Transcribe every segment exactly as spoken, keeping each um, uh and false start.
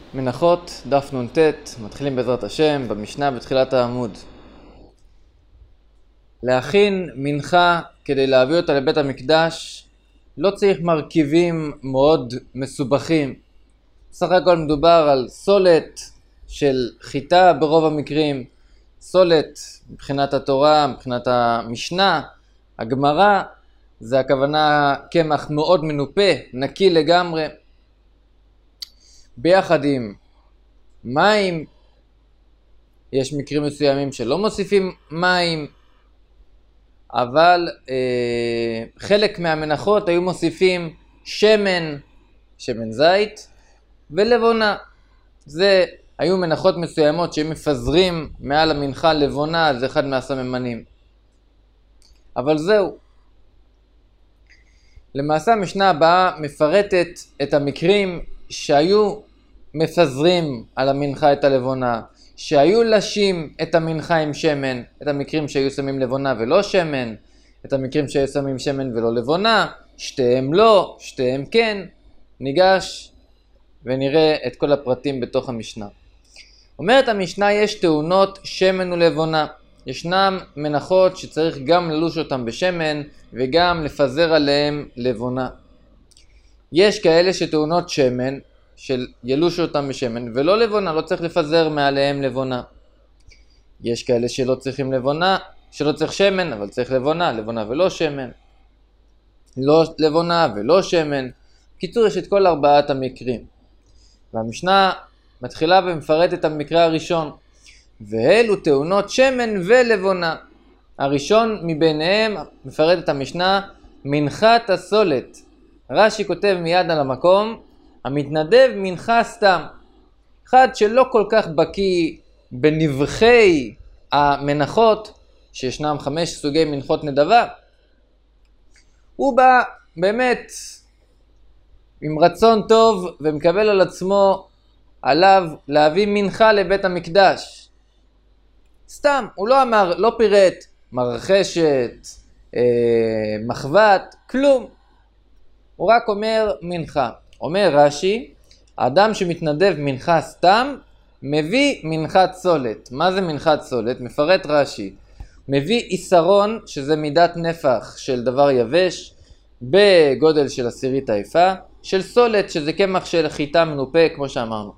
מנחות, דף נ"ט, מתחילים בעזרת השם, במשנה בתחילת העמוד. להכין מנחה כדי להביא אותה לבית המקדש, לא צריך מרכיבים מאוד מסובכים. סך הכל מדובר על סולת של חיטה ברוב המקרים, סולת מבחינת התורה, מבחינת המשנה, הגמרא, זה הכוונה קמח מאוד מנופה, נקי לגמרי. ביחד עם מים, יש מקרים מסוימים שלא מוסיפים מים, אבל אה, חלק מהמנחות היו מוסיפים שמן, שמן זית ולבונה. זה היו מנחות מסוימות שהם מפזרים מעל המנחה לבונה, זה אחד מהסממנים. אבל זהו. למעשה המשנה הבאה מפרטת את המקרים שהיו מפזרים על המנחה את הלבונה, שהיו לשים את המנחה עם שמן, את המקרים שהיו שמים לבונה ולא שמן, את המקרים שהיו שמים שמן ולא לבונה, שתיהם לא, שתיהם כן. ניגש ונראה את כל הפרטים בתוך המשנה. אומרת המשנה, יש טעונות שמן ולבונה. ישנם מנחות שצריך גם ללוש אותם בשמן וגם לפזר עליהם לבונה. יש כאלה שטעונות שמן, של ילוש אותם בשמן ולא לבונה, לא צריך לפזר מעליהם לבונה. יש כאלה שלא צריכים לבונה, שלא צריך שמן אבל צריך לבונה, לבונה ולא שמן, לא לבונה ולא שמן. קיצור, יש את כל ארבעת המקרים, והמשנה מתחילה ומפרט את המקרה הראשון, ואלו טעונות שמן ולבונה. הראשון מביניהם מפרט את המשנה, מנחת הסולת. רש"י כותב מיד על המקום, המתנדב מנחה סתם. אחד שלא כל כך בקיא בנבחי המנחות, שישנם חמש סוגי מנחות נדבה, הוא בא באמת עם רצון טוב ומקבל על עצמו עליו להביא מנחה לבית המקדש. סתם, הוא לא אמר, לא פירט מרחשת, אה, מחבת, כלום. הוא רק אומר מנחה. אומר רש"י, האדם שמתנדב מנחה סתם, מביא מנחת סולת. מה זה מנחת סולת? מפרט רש"י. מביא איסרון, שזה מידת נפח של דבר יבש, בגודל של עשירית העיפה, של סולת, שזה קמח של חיטה מנופה, כמו שאמרנו.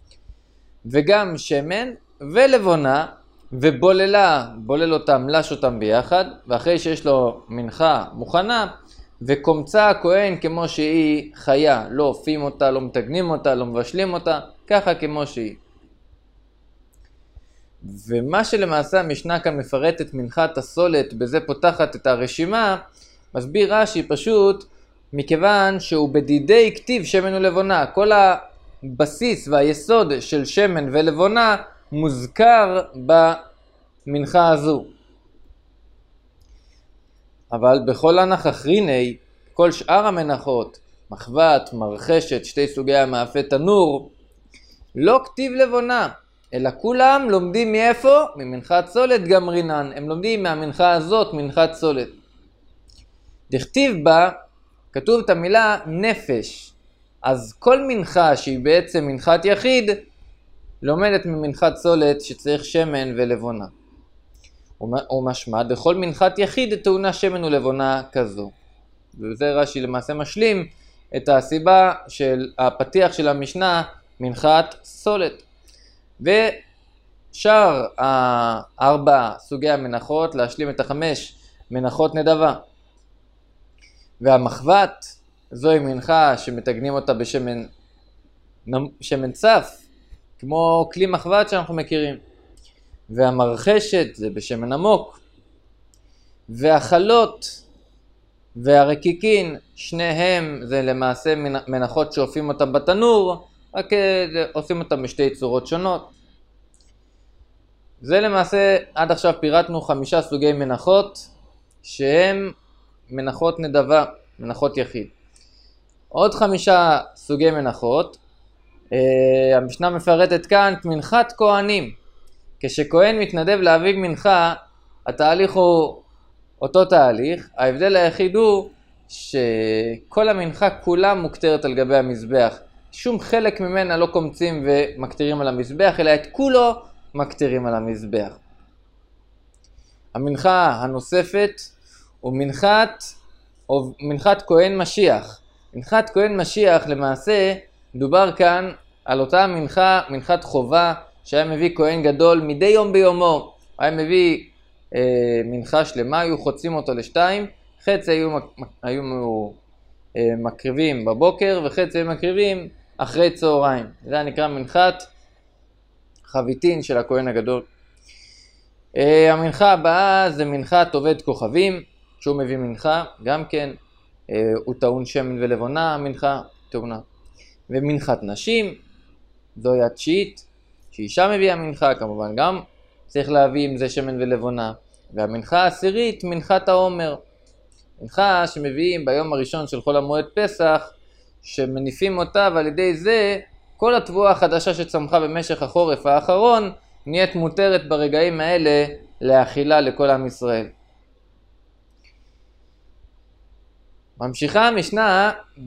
וגם שמן ולבונה, ובוללה, בולל אותם, לש אותם ביחד, ואחרי שיש לו מנחה מוכנה, וקומצה הכהן כמו שהיא חיה, לא אופים אותה, לא מתגנים אותה, לא מבשלים אותה, ככה כמו שהיא. ומה שלמעשה המשנה כאן מפרט את מנחת הסולת, בזה פותחת את הרשימה, מסביר רש"י פשוט, מכיוון שהוא בדידי כתיב שמן ולבונה. כל הבסיס והיסוד של שמן ולבונה מוזכר במנחה הזו. אבל בכל הנח אחריני, כל שאר המנחות, מחבת, מרחשת, שתי סוגי המאפה תנור, לא כתיב לבונה, אלא כולם לומדים מאיפה? ממנחת סולת גמרינן. הם לומדים מהמנחה הזאת, מנחת סולת. דכתיב בה, כתוב את המילה נפש. אז כל מנחה שהיא בעצם מנחת יחיד, לומדת ממנחת סולת שצריך שמן ולבונה. ומשמע, בכל מנחת יחיד טעונה שמן ולבונה כזו. וזה רש"י למעשה משלים את הסיבה של הפתיח של המשנה, מנחת סולת. ושאר הארבע סוגי המנחות, להשלים את החמש מנחות נדבה. והמחבת, זוהי מנחה שמתגנים אותה בשמן שמן צף, כמו כלי מחבת שאנחנו מכירים. והמרחשת זה בשמן עמוק. והחלות והרקיקין, שניהם זה למעשה מנחות שאופים אותם בתנור, רק עושים אותם בשתי צורות שונות. זה למעשה, עד עכשיו פירטנו חמישה סוגי מנחות, שהם מנחות נדבה, מנחות יחיד. עוד חמישה סוגי מנחות, המשנה מפרטת כאן את מנחת כהנים. כשכהן מתנדב להביא מנחה, התהליך הוא אותו תהליך. ההבדל היחיד הוא שכל המנחה כולה מוקטרת על גבי המזבח. שום חלק ממנה לא קומצים ומקטירים על המזבח, אלא את כולו מקטירים על המזבח. המנחה הנוספת הוא מנחת, או מנחת כהן משיח. מנחת כהן משיח למעשה דובר כאן על אותה מנחה, מנחת חובה שהיה מביא כהן גדול מדי יום ביומו. היה מביא אה, מנחה שלמה, היו חוצים אותו לשתיים, חצי היו, היו אה, מקריבים בבוקר וחצי היו מקריבים אחרי צהריים. זה נקרא מנחת חביתין של הכהן הגדול. אה, המנחה הבאה זה מנחת עובד כוכבים, שהוא מביא מנחה, גם כן אה, הוא טעון שמן ולבונה, המנחה טעונה. ומנחת נשים, זוהי התשיעית, שאישה מביאה מנחה, כמובן גם צריך להביא עם זה שמן ולבונה. והמנחה העשירית, מנחת העומר. מנחה שמביאים ביום הראשון של חול המועד פסח, שמניפים אותה, ועל ידי זה כל התבואה החדשה שצמחה במשך החורף האחרון, נהיית מותרת ברגעים האלה לאכילה לכל עם ישראל. ממשיכה המשנה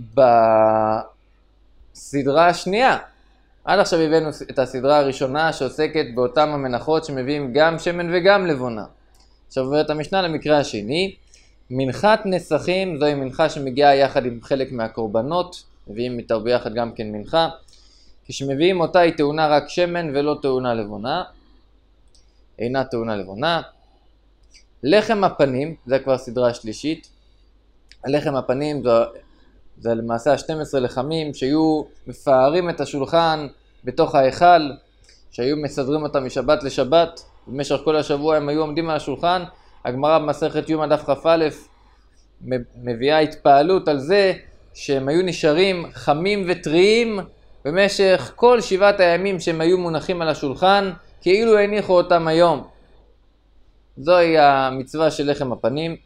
בסדרה השנייה. עד עכשיו הבאנו את הסדרה הראשונה שעוסקת באותם המנחות שמביאים גם שמן וגם לבונה. עכשיו עוברת המשנה למקרה השני. מנחת נסכים, זוהי מנחה שמגיעה יחד עם חלק מהקורבנות, מביאים איתה ביחד גם כן מנחה. כשמביאים אותה היא טעונה רק שמן ולא טעונה לבונה. אינה טעונה לבונה. לחם הפנים, זה כבר סדרה שלישית. הלחם הפנים זה, זה למעשה ה-שנים עשר לחמים שהיו מפארים את השולחן בתוך ההיכל, שהיו מסדרים אותם משבת לשבת, במשך כל השבוע הם היו עומדים על השולחן. הגמרא במסכת יומא דף כ"א מביאה התפעלות על זה שהם היו נשארים חמים וטריים במשך כל שבעת הימים שהם היו מונחים על השולחן, כאילו הניחו אותם היום. זוהי המצווה של לחם הפנים.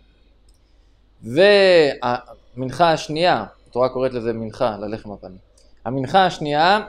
והמנחה השנייה, התורה קוראת לזה מנחה ללחם הפנים. המנחה השנייה,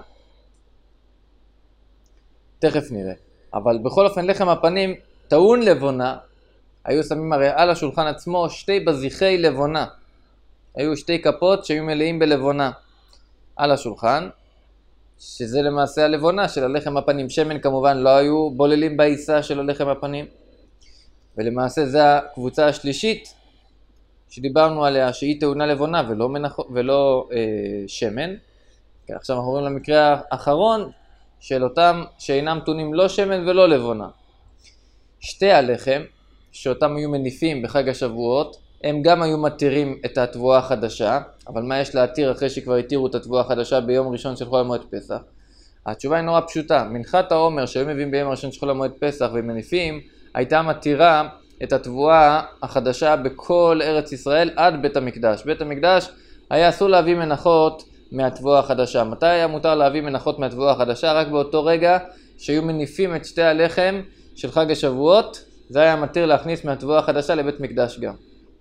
תכף נראה. אבל בכל אופן לחם הפנים טעון לבונה. היו שמים הרי על השולחן עצמו שתי בזיחי לבונה. היו שתי כפות שהיו מלאים בלבונה על השולחן, שזה למעשה הלבונה של הלחם הפנים. שמן כמובן לא היו בוללים בעיסה של הלחם הפנים. ולמעשה זה הקבוצה השלישית שדיברנו עליה, שהיא טעונה לבונה ולא, מנח... ולא אה, שמן. כן, עכשיו אנחנו רואים למקרה האחרון של אותם שאינם טעונים לא שמן ולא לבונה. שתי הלחם שאותם היו מניפים בחג השבועות, הם גם היו מתירים את התבואה החדשה. אבל מה יש להתיר אחרי שכבר התירו את התבואה החדשה ביום ראשון של חול המועד פסח? התשובה היא נורא פשוטה. מנחת העומר שהיו מביאים ביום הראשון של חול המועד פסח ומניפים, הייתה מתירה את התבואה החדשה בכל ארץ ישראל עד בית המקדש. בית המקדש היה אסור להביא מנחות מהתבואה החדשה. מתי היה מותר להביא מנחות מהתבואה החדשה? רק באותו רגע שהיו מניפים את שתי הלחם של חג השבועות, זה היה מתיר להכניס מהתבואה החדשה לבית מקדש גם.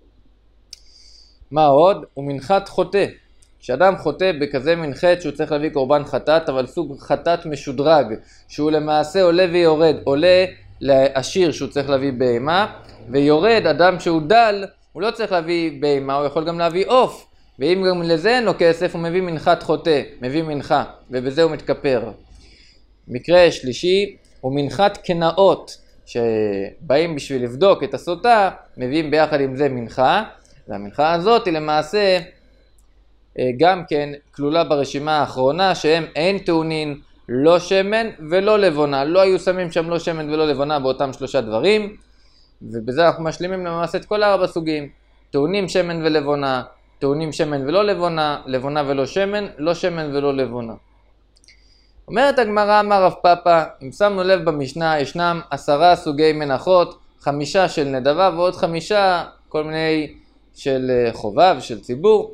מה עוד? הוא מנחת חוטא. כשאדם חוטא בכזה מנחת שהוא צריך להביא קורבן חטאת, אבל סוג חטאת משודרג, שהוא למעשה עולה ויורד. עולה לעשיר שהוא צריך להביא בהמה, ויורד אדם שהוא דל, הוא לא צריך להביא בהמה, הוא יכול גם להביא עוף. ואם גם לזה אין לו כסף, הוא מביא מנחת חוטא, מביא מנחה, ובזה הוא מתכפר. מקרה שלישי הוא מנחת קנאות, שבאים בשביל לבדוק את הסוטה, מביאים ביחד עם זה מנחה, והמנחה הזאת היא למעשה גם כן כלולה ברשימה האחרונה, שהם אין טעונין לא שמן ולא לבונה. לא היו שמים שם לא שמן ולא לבונה באותם שלושה דברים, ובזה אנחנו משלימים למעשה את כל ארבע סוגים. טעונים שמן ולבונה, טעונים שמן ולא לבונה, לבונה ולא שמן, לא שמן ולא לבונה. אומרת הגמרא, אמר רב פאפא, אם שמנו לב במשנה, ישנם עשרה סוגי מנחות, חמישה של נדבה ועוד חמישה כל מיני של חובה ושל ציבור.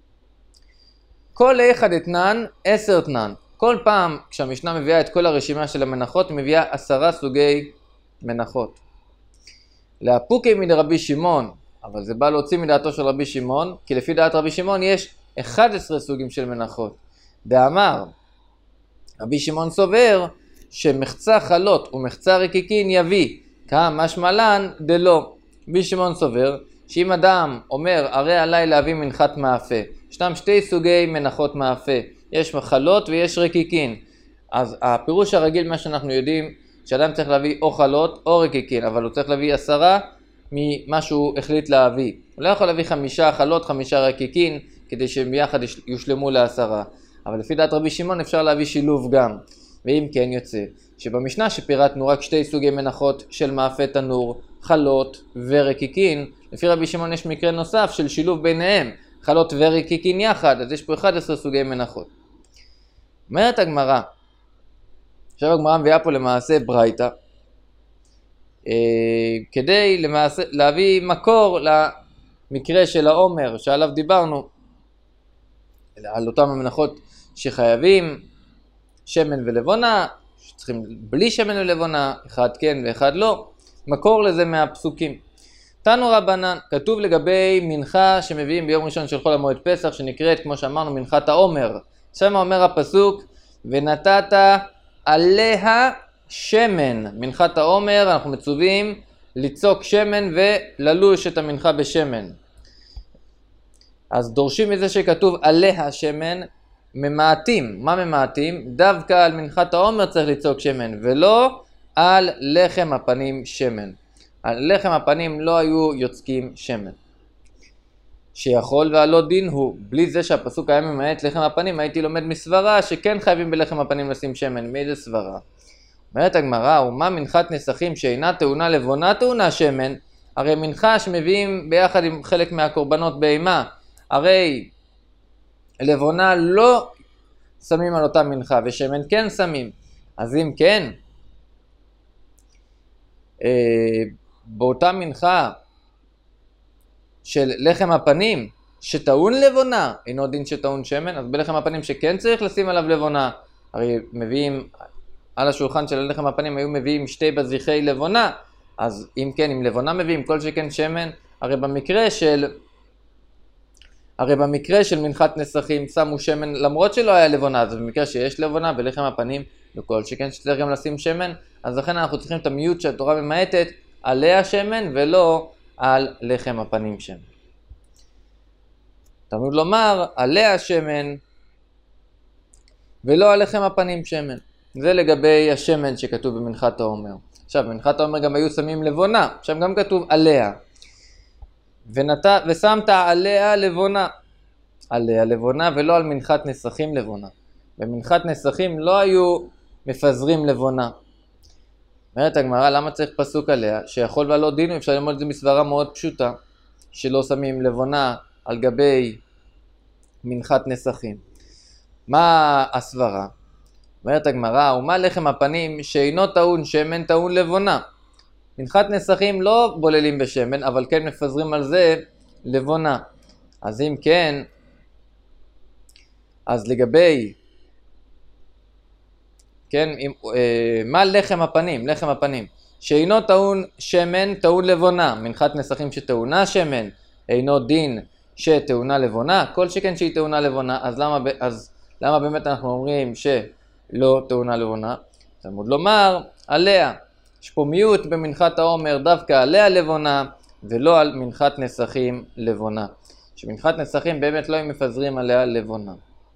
כל אחד אתנן, עשר תנן. כל פעם כשהמשנה מביאה את כל הרשימה של המנחות, מביאה עשרה סוגי מנחות. להפוקי מדרבי שמעון, אבל זה בא להוציא מדעתו של רבי שמעון, כי לפי דעת רבי שמעון יש אחד עשר סוגים של מנחות. דאמר, רבי שמעון סובר שמחצה חלות ומחצה רקיקין יביא, כמשמע לן דלא. רבי שמעון סובר שאם אדם אומר הרי עליי להביא מנחת מאפה, ישנם שתי סוגי מנחות מאפה, יש חלות ויש רקיקין. אז הפירוש הרגיל, מה שאנחנו יודעים, שאדם צריך להביא או חלות או רקיקין, אבל הוא צריך להביא עשרה ממה שהוא החליט להביא. הוא לא יכול להביא חמישה חלות, חמישה רקיקין, כדי שהם ביחד יושלמו לעשרה. אבל לפי דעת רבי שמעון אפשר להביא שילוב גם. ואם כן יוצא, שבמשנה שפירטנו רק שתי סוגי מנחות של מאפה תנור, חלות ורקיקין, לפי רבי שמעון יש מקרה נוסף של שילוב ביניהם, חלות ורקיקין יחד, אז יש פה אחד עשר סוגי מנחות. אומרת הגמרא, עכשיו הגמרא מביאה פה למעשה ברייתא, אה, כדי למעשה, להביא מקור למקרה של העומר שעליו דיברנו, על אותם המנחות שחייבים שמן ולבונה, שצריכים בלי שמן ולבונה, אחד כן ואחד לא, מקור לזה מהפסוקים. תנו רבנן, כתוב לגבי מנחה שמביאים ביום ראשון של חול המועד פסח, שנקראת, כמו שאמרנו, מנחת העומר. שם אומר הפסוק, ונתת עליה שמן. מנחת העומר, אנחנו מצווים ליצוק שמן וללוש את המנחה בשמן. אז דורשים מזה שכתוב עליה שמן, ממעטים. מה ממעטים? דווקא על מנחת העומר צריך ליצוק שמן, ולא על לחם הפנים שמן. על לחם הפנים לא היו יוצקים שמן. שיכול והלא דין הוא, בלי זה שהפסוק היה ממעט לחם הפנים, הייתי לומד מסברה שכן חייבים בלחם הפנים לשים שמן. מאיזה סברה? אומרת הגמרא, ומה מנחת נסכים שאינה טעונה לבונה טעונה שמן? הרי מנחה שמביאים ביחד עם חלק מהקורבנות בהמה, הרי לבונה לא שמים על אותה מנחה, ושמן כן שמים. אז אם כן, אה, באותה מנחה של לחם הפנים שטעון לבונה, אינו דין שטעון שמן, אז בלחם הפנים שכן צריך לשים עליו לבונה, הרי מביאים על השולחן של לחם הפנים היו מביאים שתי בזיחי לבונה, אז אם כן, אם לבונה מביאים כל שכן שמן, הרי במקרה של הרי במקרה של מנחת נסכים שמו שמן למרות שלא היה לבונה, אז במקרה שיש לבונה בלחם הפנים וכל שכן שצריך גם לשים שמן, אז לכן אנחנו צריכים את המיעוט שהתורה ממעטת עליה שמן ולא על לחם הפנים שמן. תמיד לומר עליה שמן ולא על לחם הפנים שמן. זה לגבי השמן שכתוב במנחת העומר. עכשיו במנחת העומר גם היו שמים לבונה, שם גם כתוב עליה. ונת... ושמת עליה לבונה, עליה לבונה ולא על מנחת נסכים לבונה. במנחת נסכים לא היו מפזרים לבונה. אומרת הגמרא, למה צריך פסוק עליה? שיכול ולא דינו, אפשר ללמוד את זה מסברה מאוד פשוטה, שלא שמים לבונה על גבי מנחת נסכים. מה הסברה? אומרת הגמרא, ומה לחם הפנים שאינו טעון שמן טעון לבונה? מנחת נסכים לא בוללים בשמן, אבל כן מפזרים על זה לבונה. אז אם כן, אז לגבי, כן, אם, אה, מה לחם הפנים? לחם הפנים שאינו טעון שמן טעון לבונה. מנחת נסכים שטעונה שמן אינו דין שטעונה לבונה, כל שכן שהיא טעונה לבונה. אז למה, אז למה באמת אנחנו אומרים שלא טעונה לבונה? תלמוד לומר עליה. יש פה מיעוט במנחת העומר דווקא עליה לבונה ולא על מנחת נסכים לבונה. שמנחת נסכים באמת לא הם מפזרים עליה לבונה.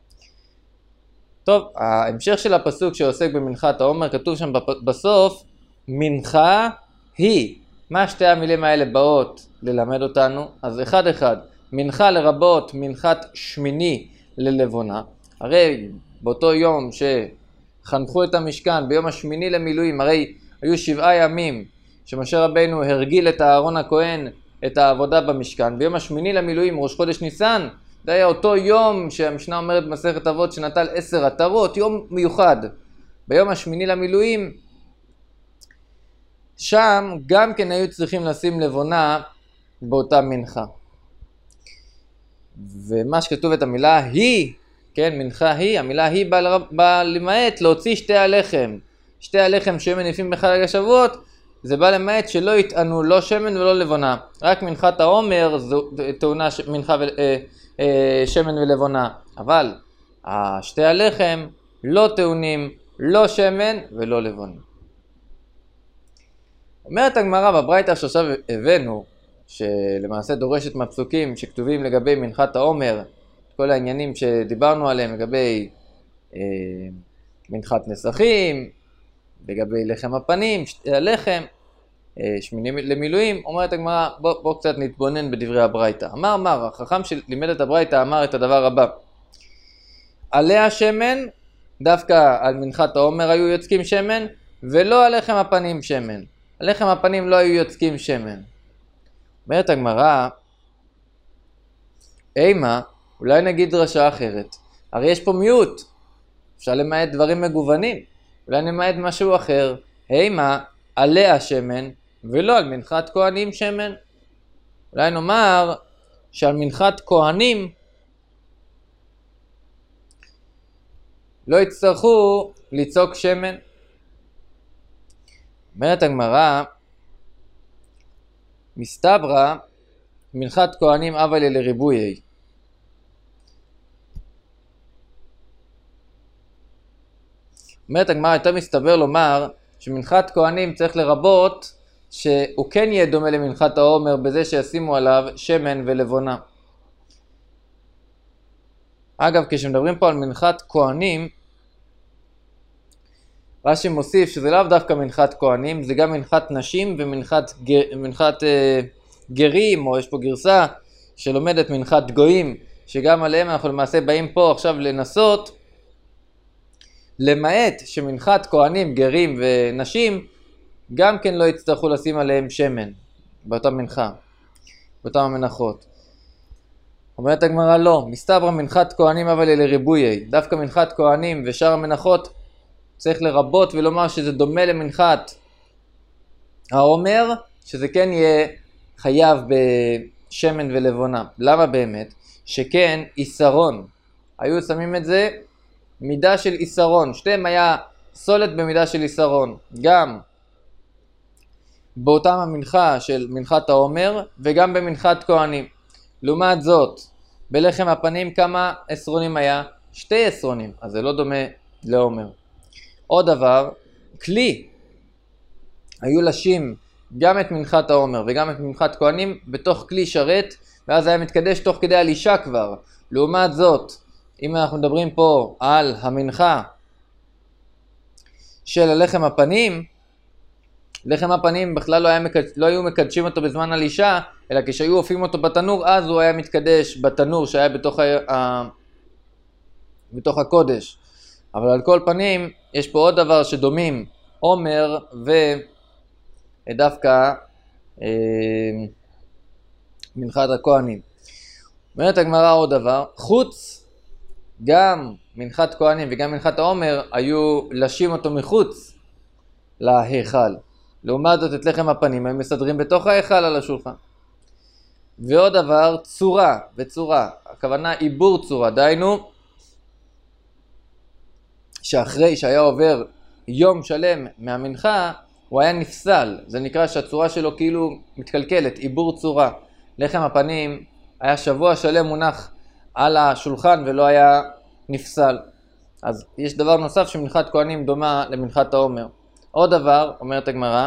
טוב, ההמשך של הפסוק שעוסק במנחת העומר כתוב שם בסוף מנחה היא. מה שתי המילים האלה באות ללמד אותנו? אז אחד אחד, מנחה לרבות מנחת שמיני ללבונה. הרי באותו יום שחנכו את המשכן ביום השמיני למילואים, הרי היו שבעה ימים שמשה רבינו הרגיל את אהרון הכהן את העבודה במשכן. ביום השמיני למילואים, ראש חודש ניסן, זה היה אותו יום שהמשנה אומרת במסכת אבות שנטל עשר עטרות, יום מיוחד. ביום השמיני למילואים, שם גם כן היו צריכים לשים לבונה באותה מנחה. ומה שכתוב את המילה היא, כן, מנחה היא, המילה היא באה בא למעט להוציא שתי הלחם. שתי הלחם שהיו מניפים בחג השבועות, זה בא למעט שלא יטענו לא שמן ולא לבונה. רק מנחת העומר זו טעונה מנחה ו, אה, אה, שמן ולבונה. אבל שתי הלחם לא טעונים לא שמן ולא לבונה. אומרת הגמרא בברייתא שעכשיו הבאנו, שלמעשה דורשת מהפסוקים שכתובים לגבי מנחת העומר, כל העניינים שדיברנו עליהם לגבי מנחת נסכים, לגבי לחם הפנים, הלחם, שמינים למילואים. אומרת הגמרא, בוא, בוא קצת נתבונן בדברי הברייתא. אמר מר, החכם שלימד את הברייתא אמר את הדבר הבא: עלי השמן, דווקא על מנחת העומר היו יוצקים שמן, ולא על לחם הפנים שמן. על לחם הפנים לא היו יוצקים שמן. אומרת הגמרא, אימה, אולי נגיד דרשה אחרת. הרי יש פה מיעוט, אפשר למעט דברים מגוונים. אולי נמעט משהו אחר. אימה, עלי השמן, ולא על מנחת כהנים שמן. אולי נאמר שעל מנחת כהנים לא יצטרכו ליצוק שמן. אומרת הגמרא, מסתברא מנחת כהנים אבל לריבויי. אומרת הגמרא, יותר מסתבר לומר שמנחת כהנים צריך לרבות שהוא כן יהיה דומה למנחת העומר בזה שישימו עליו שמן ולבונה. אגב, כשמדברים פה על מנחת כהנים, רש"י מוסיף שזה לאו דווקא מנחת כהנים, זה גם מנחת נשים ומנחת גר, מנחת, אה, גרים, או יש פה גרסה שלומדת מנחת גויים, שגם עליהם אנחנו למעשה באים פה עכשיו לנסות, למעט שמנחת כהנים, גרים ונשים, גם כן לא יצטרכו לשים עליהם שמן, באותה מנחה, באותם המנחות. אומרת הגמרא, לא, מסתברא מנחת כהנים אבל אלה ריבויי. דווקא מנחת כהנים ושאר המנחות צריך לרבות ולומר שזה דומה למנחת העומר, שזה כן יהיה חייב בשמן ולבונה. למה באמת? שכן איסרון. היו שמים את זה מידה של איסרון. שתיהם היה סולת במידה של איסרון. גם באותם המנחה של מנחת העומר וגם במנחת כהנים. לעומת זאת, בלחם הפנים כמה עשרונים היה? שתי עשרונים. אז זה לא דומה לעומר. עוד דבר, כלי. היו לשים גם את מנחת העומר וגם את מנחת כהנים בתוך כלי שרת, ואז היה מתקדש תוך כדי הלישה כבר. לעומת זאת, אם אנחנו מדברים פה על המנחה של הלחם הפנים, לחם הפנים בכלל לא, היה מקד... לא היו מקדשים אותו בזמן הלישה, אלא כשהיו אופים אותו בתנור, אז הוא היה מתקדש בתנור שהיה בתוך, ה... בתוך הקודש. אבל על כל פנים, יש פה עוד דבר שדומים, עומר ודווקא אה, מנחת הכהנים. אומרת הגמרא עוד דבר, חוץ, גם מנחת כהנים וגם מנחת העומר היו לשים אותו מחוץ להיכל. לעומת זאת את לחם הפנים הם מסדרים בתוך ההיכל על השולחן. ועוד דבר, צורה וצורה, הכוונה עיבור צורה, דיינו שאחרי שהיה עובר יום שלם מהמנחה הוא היה נפסל, זה נקרא שהצורה שלו כאילו מתקלקלת, עיבור צורה. לחם הפנים היה שבוע שלם מונח על השולחן ולא היה נפסל. אז יש דבר נוסף שמנחת כהנים דומה למנחת העומר. עוד דבר, אומרת הגמרא,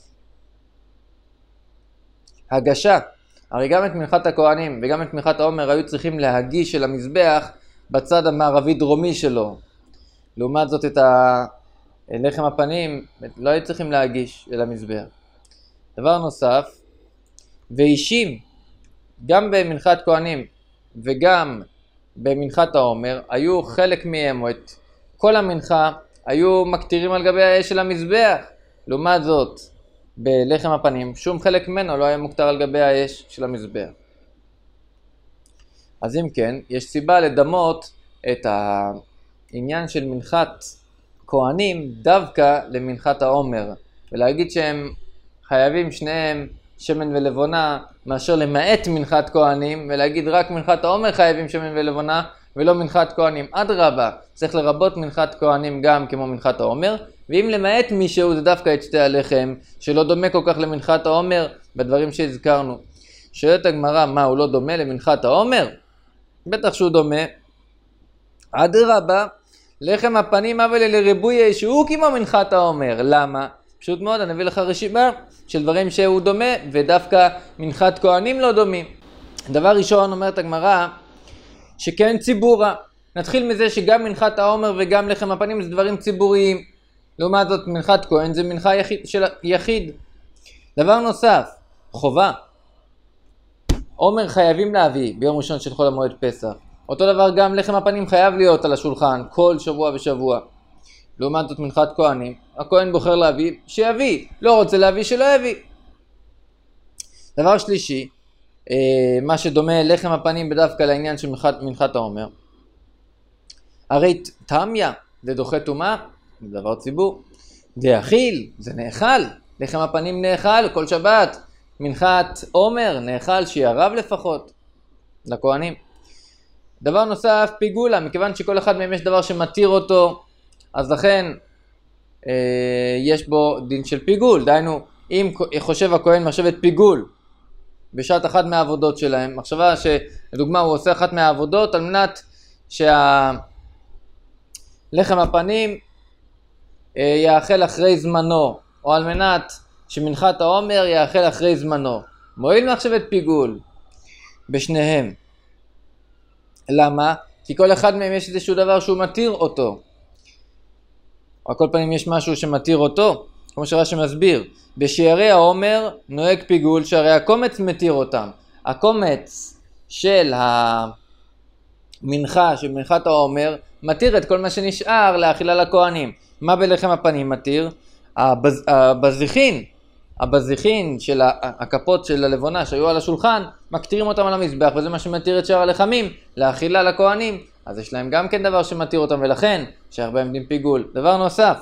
הגשה. הרי גם את מנחת הכהנים וגם את מנחת העומר היו צריכים להגיש אל המזבח בצד המערבי דרומי שלו. לעומת זאת את לחם הפנים לא היו צריכים להגיש אל המזבח. דבר נוסף, ואישים, גם במנחת כהנים וגם במנחת העומר, היו חלק מהם, או את כל המנחה, היו מקטירים על גבי האש של המזבח. לעומת זאת, בלחם הפנים, שום חלק ממנו לא היה מוקטר על גבי האש של המזבח. אז אם כן, יש סיבה לדמות את העניין של מנחת כהנים דווקא למנחת העומר, ולהגיד שהם חייבים שניהם שמן ולבונה, מאשר למעט מנחת כהנים, ולהגיד רק מנחת העומר חייבים שמן ולבונה, ולא מנחת כהנים. אדרבה, צריך לרבות מנחת כהנים גם כמו מנחת העומר, ואם למעט מישהו זה דווקא את שתי הלחם, שלא דומה כל כך למנחת העומר בדברים שהזכרנו. שואלת הגמרא, מה, הוא לא דומה למנחת העומר? בטח שהוא דומה. אדרבה, לחם הפנים אבל לריבוי שהוא כמו מנחת העומר. למה? פשוט מאוד, אני אביא לך רשימה של דברים שהוא דומה, ודווקא מנחת כהנים לא דומים. דבר ראשון, אומרת הגמרא, שכן ציבורה. נתחיל מזה שגם מנחת העומר וגם לחם הפנים זה דברים ציבוריים. לעומת זאת מנחת כהן זה מנחה יחיד, של יחיד. דבר נוסף, חובה. עומר חייבים להביא ביום ראשון של חול המועד פסח. אותו דבר גם לחם הפנים חייב להיות על השולחן כל שבוע ושבוע. לעומת זאת מנחת כהנים, הכהן בוחר להביא, שיביא. לא רוצה להביא, שלא יביא. דבר שלישי, מה שדומה לחם הפנים בדווקא לעניין של מנחת, מנחת העומר. הרי תמיה זה דוחה טומאה, זה דבר ציבור. זה אכיל, זה נאכל. לחם הפנים נאכל כל שבת. מנחת עומר נאכל שיהיה רב לפחות לכהנים. דבר נוסף, פיגולה, מכיוון שכל אחד מהם יש דבר שמתיר אותו, אז לכן אה, יש בו דין של פיגול. דהיינו, אם חושב הכהן מחשבת פיגול בשעת אחת מהעבודות שלהם, מחשבה שלדוגמה הוא עושה אחת מהעבודות על מנת שהלחם הפנים אה, יאכל אחרי זמנו, או על מנת שמנחת העומר יאכל אחרי זמנו. מועיל מחשבת פיגול בשניהם. למה? כי כל אחד מהם יש איזשהו דבר שהוא מתיר אותו. או על כל פנים יש משהו שמתיר אותו. כמו שרש"י מסביר, בשערי העומר נוהג פיגול שהרי הקומץ מתיר אותם. הקומץ של המנחה, של מנחת העומר, מתיר את כל מה שנשאר לאכילה לכהנים. מה בלחם הפנים מתיר? הבז... הבזיחין, הבזיחין של הכפות של הלבונה שהיו על השולחן, מקטירים אותם על המזבח, וזה מה שמתיר את שאר הלחמים לאכילה לכהנים. אז יש להם גם כן דבר שמתיר אותם, ולכן שהרבה עמדים פיגול. דבר נוסף,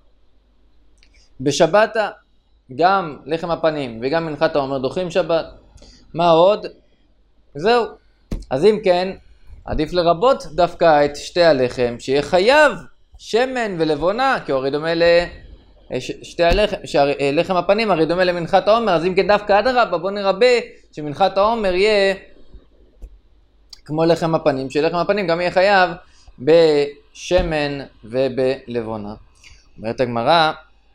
בשבת גם לחם הפנים וגם מנחת העומר דוחים שבת. מה עוד? זהו. אז אם כן, עדיף לרבות דווקא את שתי הלחם, שיהיה חייב שמן ולבונה, כי הרי דומה ל... שתי הלחם, שלחם הפנים הרי דומה למנחת העומר, אז אם כן דווקא אדרבה, בוא נרבה שמנחת העומר יהיה כמו לחם הפנים, שלחם הפנים גם יהיה חייב בשמן ובלבונה. אומרת הגמרא,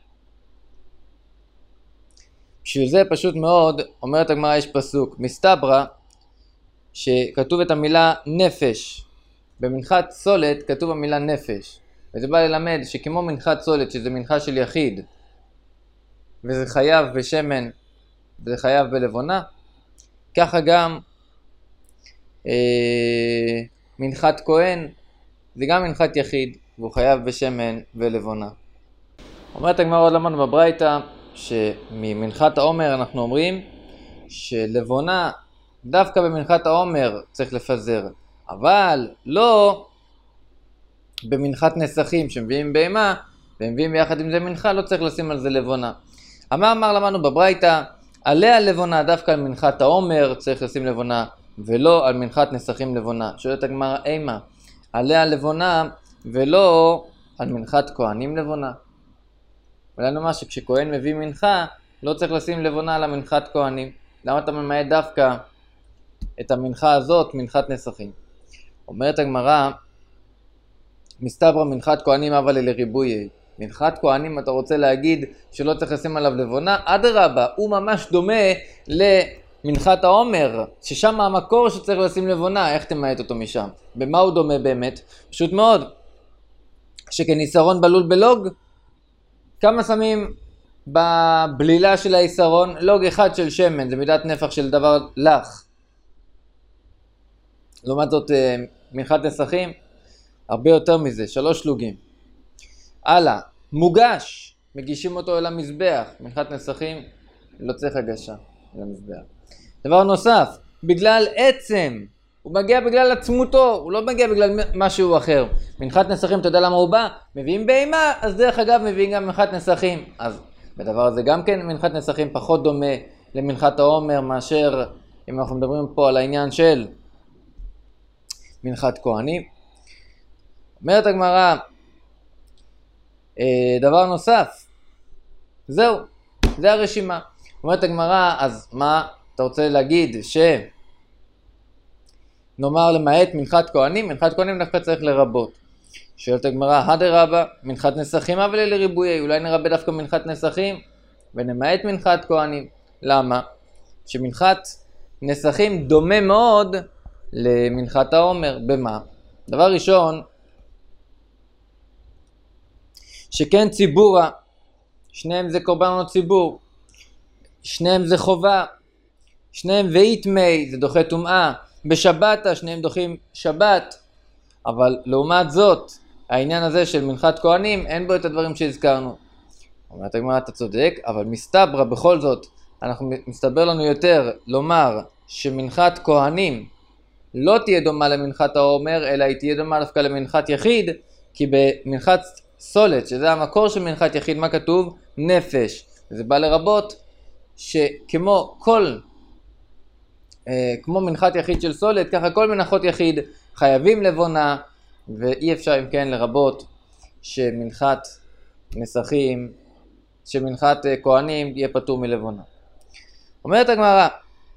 בשביל זה פשוט מאוד, אומרת הגמרא יש פסוק, מסתברא, שכתוב את המילה נפש, במנחת סולת כתוב המילה נפש, וזה בא ללמד שכמו מנחת סולת, שזה מנחה של יחיד, וזה חייב בשמן, וזה חייב בלבונה, ככה גם אה, מנחת כהן, זה גם מנחת יחיד, והוא חייב בשמן ולבונה. אומרת הגמרא עוד למדנו בברייתא, שממנחת העומר אנחנו אומרים, שלבונה, דווקא במנחת העומר צריך לפזר, אבל לא במנחת נסכים שמביאים בהמה, ומביאים ביחד עם זה מנחה, לא צריך לשים על זה לבונה. אמר אמר למדנו בברייתא, עליה לבונה, דווקא על מנחת העומר צריך לשים לבונה, ולא על מנחת נסכים לבונה. שואלת הגמרא, אימה, עליה לבונה ולא על מנחת כהנים לבונה? אולי נאמר שכשכהן מביא מנחה, לא צריך לשים לבונה על המנחת כהנים. למה אתה ממעט דווקא את המנחה הזאת, מנחת נסכים? אומרת הגמרא, מסתברא מנחת כהנים אבל לריבוי. מנחת כהנים אתה רוצה להגיד שלא צריך לשים עליו לבונה? אדרבה, הוא ממש דומה למנחת העומר, ששם המקור שצריך לשים לבונה. איך תמעט אותו משם? במה הוא דומה באמת? פשוט מאוד, שכניסרון בלול בלוג, כמה שמים בבלילה של היסרון? לוג אחד של שמן, זה מידת נפח של דבר לח. לעומת זאת מנחת נסכים, הרבה יותר מזה, שלוש לוגים. הלאה, מוגש, מגישים אותו אל המזבח. מנחת נסכים, לא צריך הגשה אל המזבח. דבר נוסף, בגלל עצם, הוא מגיע בגלל עצמותו, הוא לא מגיע בגלל משהו אחר. מנחת נסכים, אתה יודע למה הוא בא? מביאים בהמה, אז דרך אגב מביאים גם מנחת נסכים. אז בדבר הזה גם כן מנחת נסכים פחות דומה למנחת העומר, מאשר אם אנחנו מדברים פה על העניין של מנחת כהנים. אומרת הגמרא, דבר נוסף, זהו, זה הרשימה. אומרת הגמרא, אז מה אתה רוצה להגיד? שנאמר למעט מנחת כהנים, מנחת כהנים דווקא צריך לרבות. שואלת הגמרא, הדרבה, מנחת נסכים אבל לריבוי, אולי נרבה דווקא מנחת נסכים ונמעט מנחת כהנים. למה? שמנחת נסכים דומה מאוד למנחת העומר. במה? דבר ראשון, שכן ציבורה, שניהם זה קורבנות ציבור, שניהם זה חובה, שניהם ואיתמי, זה דוחה טומאה, בשבת שניהם דוחים שבת, אבל לעומת זאת, העניין הזה של מנחת כהנים, אין בו את הדברים שהזכרנו. אומרת הגמרא, אתה צודק, אבל מסתברא בכל זאת, אנחנו מסתבר לנו יותר לומר שמנחת כהנים לא תהיה דומה למנחת העומר, אלא היא תהיה דומה דווקא למנחת יחיד, כי במנחת סולת, שזה המקור של מנחת יחיד, מה כתוב? נפש. זה בא לרבות שכמו כל, אה, כמו מנחת יחיד של סולת, ככה כל מנחות יחיד חייבים לבונה, ואי אפשר אם כן לרבות שמנחת נסכים, שמנחת אה, כהנים יהיה פטור מלבונה. אומרת הגמרא,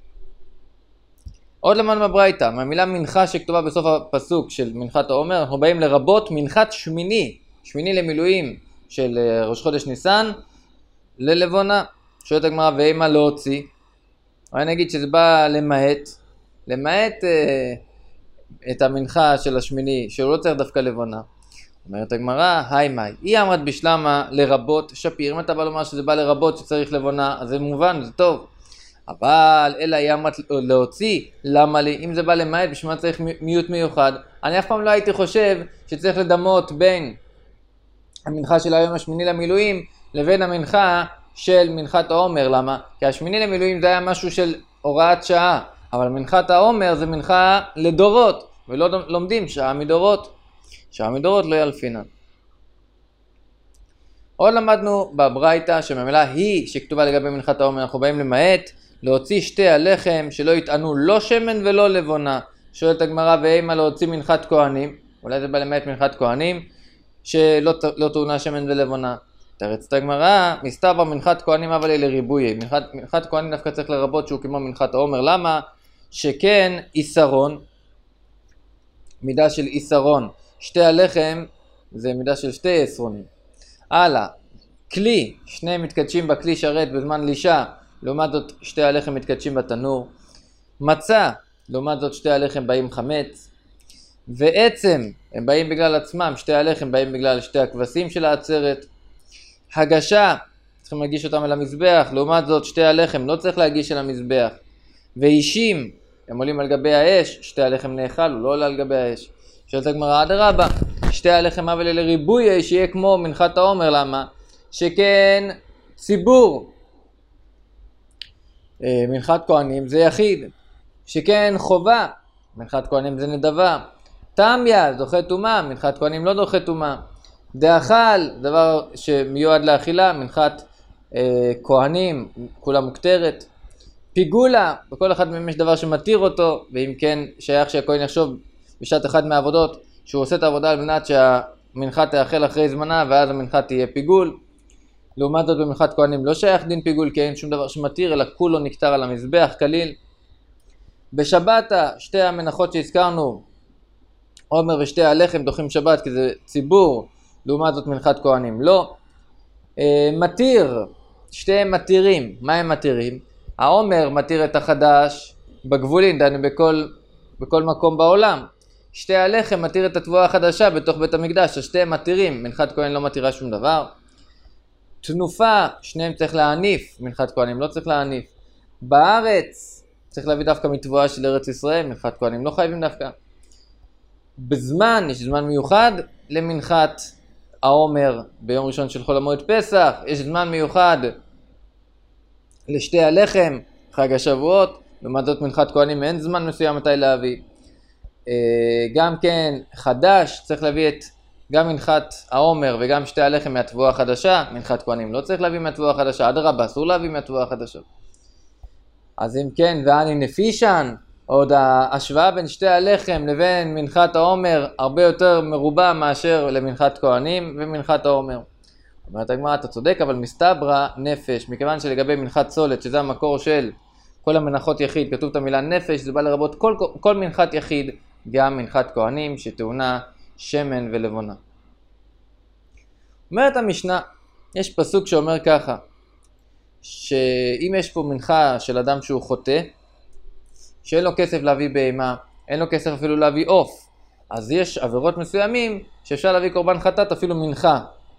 עוד למדנו בברייתא, מהמילה מנחה שכתובה בסוף הפסוק של מנחת העומר, אנחנו באים לרבות מנחת שמיני, שמיני למילואים של ראש חודש ניסן, ללבונה. שואלת הגמרא, ואימה לא הוציא? אני נגיד שזה בא למעט, למעט אה, את המנחה של השמיני, שהוא לא צריך דווקא לבונה. אומרת הגמרא, היי מאי, היא אמרת בשלמה לרבות שפיר. אם אתה בא לומר שזה בא לרבות שצריך לבונה, אז זה מובן, זה טוב. אבל אלא היא אמרת להוציא, למה לי? אם זה בא למעט, בשביל מה צריך מיעוט מיוחד? אני אף פעם לא הייתי חושב שצריך לדמות בין המנחה של היום השמיני למילואים לבין המנחה של מנחת העומר. למה? כי השמיני למילואים זה היה משהו של הוראת שעה, אבל מנחת העומר זה מנחה לדורות, ולא לומדים שעה מדורות. שעה מדורות לא ילפינן. עוד למדנו בברייתא שממילא היא שכתובה לגבי מנחת העומר, אנחנו באים למעט להוציא שתי הלחם שלא יטענו לא שמן ולא לבונה. שואלת הגמרא, ואימה להוציא מנחת כהנים, אולי זה בא למעט מנחת כהנים שלא לא טעונה שמן ולבונה. תרצת הגמרא, מסתבר מנחת כהנים אבל אלה ריבוי. מנחת, מנחת כהנים דווקא צריך לרבות שהוא כמו מנחת העומר. למה? שכן איסרון, מידה של איסרון, שתי הלחם זה מידה של שתי עשרונים. הלאה, כלי, שניהם מתקדשים בכלי שרת בזמן לישה, לעומת זאת שתי הלחם מתקדשים בתנור. מצה, לעומת זאת שתי הלחם באים חמץ. ועצם, הם באים בגלל עצמם, שתי הלחם באים בגלל שתי הכבשים של העצרת. הגשה, צריכים להגיש אותם אל המזבח, לעומת זאת שתי הלחם לא צריך להגיש אל המזבח. ואישים, הם עולים על גבי האש, שתי הלחם נאכל, הוא לא עולה על גבי האש. שואלת הגמרא, אדרבה, שתי הלחם אבל אלה ריבוי, שיהיה כמו מנחת העומר. למה? שכן ציבור, מנחת כהנים זה יחיד, שכן חובה, מנחת כהנים זה נדבה, תמיה דוחה טומאה, מנחת כהנים לא דוחה טומאה, דאכל דבר שמיועד לאכילה, מנחת אה, כהנים כולה מוקטרת, פיגולה, בכל אחד מהם יש דבר שמתיר אותו, ואם כן שייך שהכהן יחשוב בשעת אחד מהעבודות שהוא עושה את העבודה על מנת שהמנחה תאכל אחרי זמנה, ואז המנחה תהיה פיגול. לעומת זאת במנחת כהנים לא שייך דין פיגול, כי אין שום דבר שמתיר, אלא כולו נקטר על המזבח כליל. בשבת שתי המנחות שהזכרנו, עומר ושתי הלחם דוחים שבת כי זה ציבור, לעומת זאת מנחת כהנים לא. מתיר, שתיהם מתירים. מה הם מתירים? העומר מתיר את החדש בגבולין, דנו בכל, בכל מקום בעולם. שתי הלחם מתיר את התבואה החדשה בתוך בית המקדש, אז שתיהם מתירים, מנחת כהן לא מתירה שום דבר. תנופה, שניהם צריך להניף, מנחת כהנים לא צריך להניף. בארץ צריך להביא דווקא מתבואה של ארץ ישראל, מנחת כהנים לא חייבים דווקא. בזמן, יש זמן מיוחד למנחת העומר ביום ראשון של חול המועד פסח, יש זמן מיוחד לשתי הלחם, חג השבועות, לעומת זאת מנחת כהנים אין זמן מסוים מתי להביא. גם כן חדש, צריך להביא את גם מנחת העומר וגם שתי הלחם מהתבואה החדשה, מנחת כהנים לא צריך להביא מהתבואה החדשה, אדרבה, אסור להביא מהתבואה החדשה. אז אם כן, ואני נפישן, עוד ההשוואה בין שתי הלחם לבין מנחת העומר הרבה יותר מרובה מאשר למנחת כהנים ומנחת העומר. אומרת הגמרא, אתה צודק, אבל מסתברא נפש, מכיוון שלגבי מנחת סולת, שזה המקור של כל המנחות יחיד, כתוב את המילה נפש, זה בא לרבות כל, כל מנחת יחיד, גם מנחת כהנים שטעונה שמן ולבונה. אומרת המשנה, יש פסוק שאומר ככה, שאם יש פה מנחה של אדם שהוא חוטא, שאין לו כסף להביא בהמה, אין לו כסף אפילו להביא עוף, אז יש עבירות מסוימים שאפשר להביא קורבן חטאת אפילו מנחה.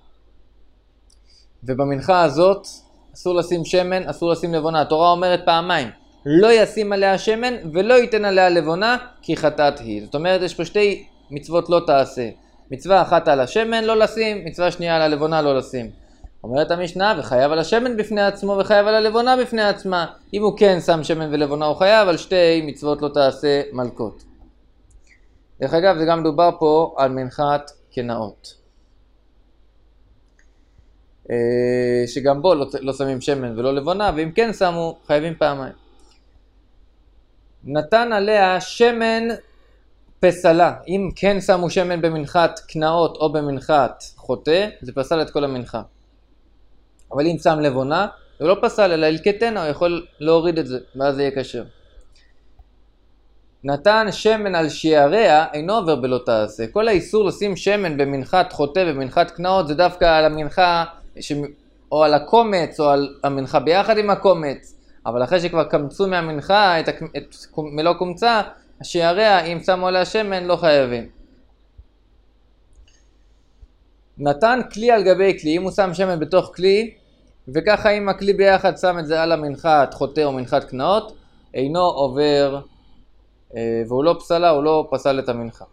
ובמנחה הזאת אסור לשים שמן, אסור לשים לבונה. התורה אומרת פעמיים, לא ישים עליה שמן ולא ייתן עליה לבונה כי חטאת היא. זאת אומרת, יש פה שתי מצוות לא תעשה. מצווה אחת על השמן לא לשים, מצווה שנייה על הלבונה לא לשים. אומרת המשנה, וחייב על השמן בפני עצמו וחייב על הלבונה בפני עצמה. אם הוא כן שם שמן ולבונה הוא חייב, על שתי מצוות לא תעשה מלכות. דרך אגב, זה גם דובר פה על מנחת קנאות. שגם בו לא, לא שמים שמן ולא לבונה, ואם כן שמו, חייבים פעמיים. נתן עליה שמן פסלה. אם כן שמו שמן במנחת קנאות או במנחת חוטא, זה פסל את כל המנחה. אבל אם שם לבונה, זה לא פסל, אלא ילקטנה, הוא יכול להוריד את זה, ואז זה יהיה כשר. נתן שמן על שיעריה, אינו עובר בלא תעשה. כל האיסור לשים שמן במנחת חוטא ובמנחת קנאות, זה דווקא על המנחה, ש... או על הקומץ, או על המנחה ביחד עם הקומץ. אבל אחרי שכבר קמצו מהמנחה את, הק... את מלוא קומצה, השיעריה, אם שמו עליה שמן, לא חייבים. נתן כלי על גבי כלי, אם הוא שם שמן בתוך כלי, וככה אם הכלי ביחד שם את זה על המנחת חוטא או מנחת קנאות, אינו עובר, והוא לא פסלה, הוא לא פסל את המנחה.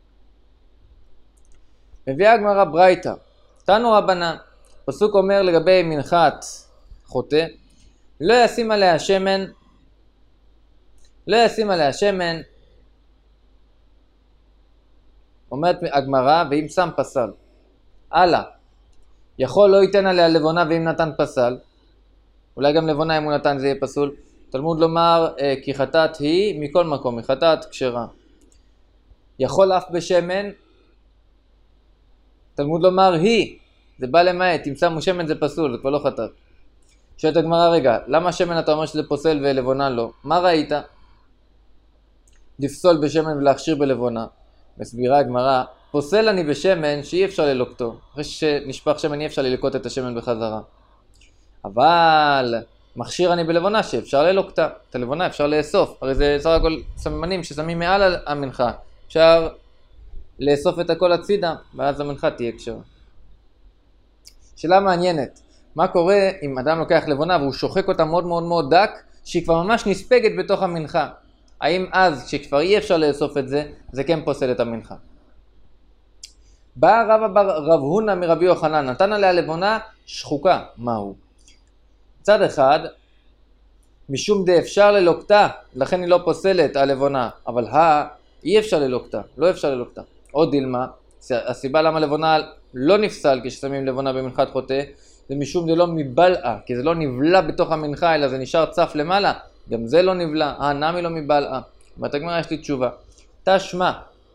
מביאה הגמרא ברייתא, תנו רבנן, פסוק אומר לגבי מנחת חוטא, לא ישים עליה שמן, לא ישים עליה שמן, אומרת הגמרא, ואם שם פסל. הלאה, יכול לא ייתן עליה לבונה ואם נתן פסל, אולי גם לבונה אם הוא נתן זה יהיה פסול. תלמוד לומר כי חטאת היא מכל מקום, היא חטאת כשרה. יכול אף בשמן, תלמוד לומר היא, זה בא למעט, אם שמו שמן זה פסול, זה כבר לא חטאת. שואלת הגמרא, רגע, למה שמן אתה אומר שזה פוסל ולבונה לא? מה ראית? לפסול בשמן ולהכשיר בלבונה. מסבירה הגמרא, פוסל אני בשמן שאי אפשר ללוקטו. אחרי שנשפך שמן אי אפשר ללקוט את השמן בחזרה. אבל מכשיר אני בלבונה שאפשר ללוקטה. את הלבונה אפשר לאסוף. הרי זה סך הכל סממנים ששמים מעל המנחה. אפשר לאסוף את הכל הצידה, ואז המנחה תהיה קשרה. שאלה מעניינת. מה קורה אם אדם לוקח לבונה והוא שוחק אותה מאוד מאוד מאוד דק, שהיא כבר ממש נספגת בתוך המנחה? האם אז, כשכבר אי אפשר לאסוף את זה, זה כן פוסל את המנחה? בא רב, רב הונא מרבי יוחנן, נתן עליה לבונה שחוקה. מהו? צד אחד, משום דה אפשר ללוקטה, לכן היא לא פוסלת הלבונה, אבל ה, אי אפשר ללוקטה, לא אפשר ללוקטה. עוד דילמה, הסיבה למה לבונה לא נפסל כששמים לבונה במנחת חוטא, זה משום זה לא מבלעה, כי זה לא נבלע בתוך המנחה, אלא זה נשאר צף למעלה, גם זה לא נבלע, הנמי לא מבלעה. בתגמרא יש לי תשובה. תשמע,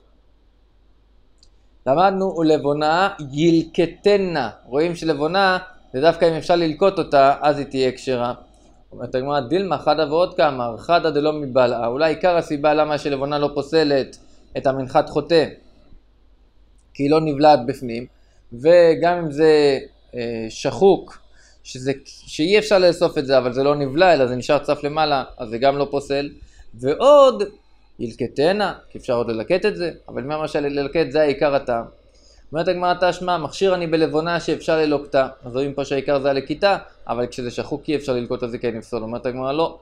למדנו ולבונה ילקטנה, רואים שלבונה זה דווקא אם אפשר ללקוט אותה, אז היא תהיה כשרה. בתגמרא דילמה חדה ועוד כמה, חדה דלא מבלעה, אולי עיקר הסיבה למה שלבונה לא פוסלת את המנחת חוטא, כי היא לא נבלעת בפנים, וגם אם זה אה, שחוק, שזה, שאי אפשר לאסוף את זה, אבל זה לא נבלע, אלא זה נשאר צף למעלה, אז זה גם לא פוסל. ועוד, ילקטנה, כי אפשר עוד ללקט את זה, אבל מה משל ללקט זה העיקר הטעם. אומרת הגמרא תשמע, מכשיר אני בלבונה שאפשר ללוקטה, אז רואים פה שהעיקר זה הלקיטה, אבל כשזה שחוק אי אפשר ללקוט את זה כן נפסול. אומרת הגמרא לא.